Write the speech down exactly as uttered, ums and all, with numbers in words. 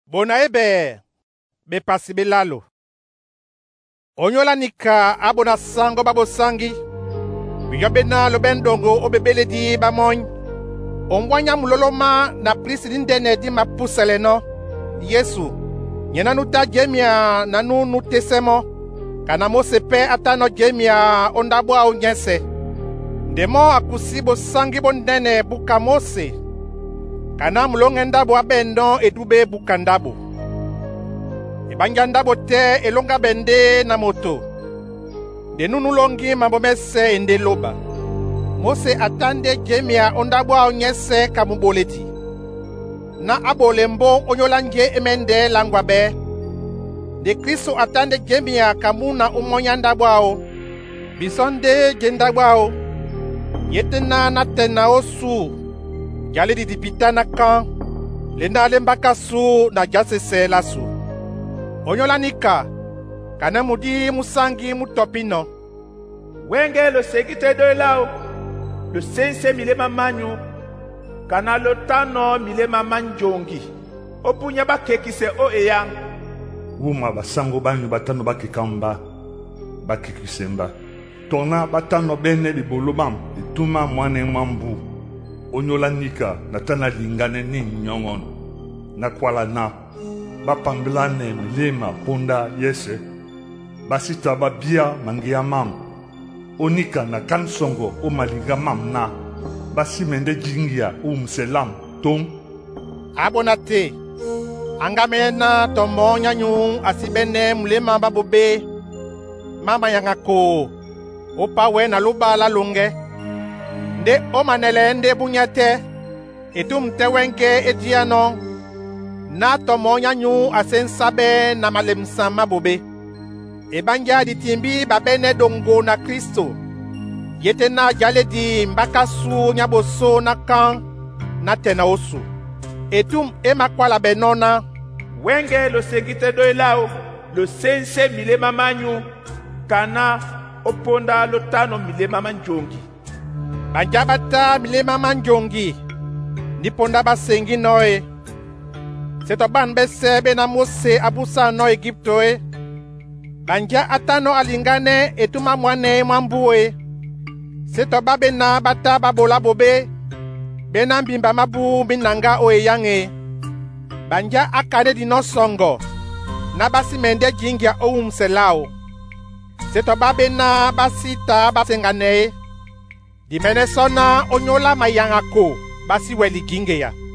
Bona ebe be pasi be lalo. Onyola nika abona sango babosangi. Biyobe na lobendongo obebeledi bamoy. Omwanya muloloma na prisidi ndene di mapusele no. Yesu. Nyena nuta jemia nanu nutesemo. Kana mose pe atano jemia ondabwa onyese. Demo akusi bosangi bondene buka mose. Kana mulonge ndabo abendo edube buka ndabo. Ebanja ndabo te elonga bende na moto. Denunu longi mambomese ende loba. Mose atande jemia ondabwa onyese kamuboleti. Na abolembo onyolanje emende langwabe. De Kristo atande jemia kamuna umonyandabwao. Bisonde jendabwao. Yetena na tena osu. Jale di dipita na kan. Lenda lembaka su na jasese la su. Onyola nika. Kana mudi musangi mutopino. Wenge lo segite do lao. Lo sense milema manyu. Kana lo tano milema manjongi. Opunya ba kekise o eyang. Wuma basango banyu batano bakikamba. Bakikisemba. Tona batano bene libolobam. Lituma mwane mambu. Onyola nika natana lingane ni nyongon. Na kwala na. Bapambilane milema ponda yese. Basita babia mangia mam. Onika na kansongo o maliga mam na. Basi mende jingia umselam tom. Abonate. Angamena tomo nyanyu asibene mulema babobe. Mama yangako. Opa we na luba la lunge. Nde omanele nde bunyate. Etum tewenke etiano. Na tomo nyanyu asensabe na malemsa mabobe. Ebanja di timbi babene dongo na Kristo. Yete na jale di mbakasu nyaboso na kan na tena osu. Etum emakwala benona. Wenge lo segite do lao. Lo sense milema manyu. Kana oponda lo tano milema manjongi. Banjabata milema manjongi. Niponda basengi noe. Seto ban bese bena mose abusa no Egiptoe. Banja atano alingane etuma mwane mwambue. Seto babena bata babola bobe. Bena mbimba mabu binanga oe yange. Banja akade dino songo. Nabasi mende jingia oum selao. Seto babena basita basengane. Dimene sona onyola mayangako basi weli ginge ya.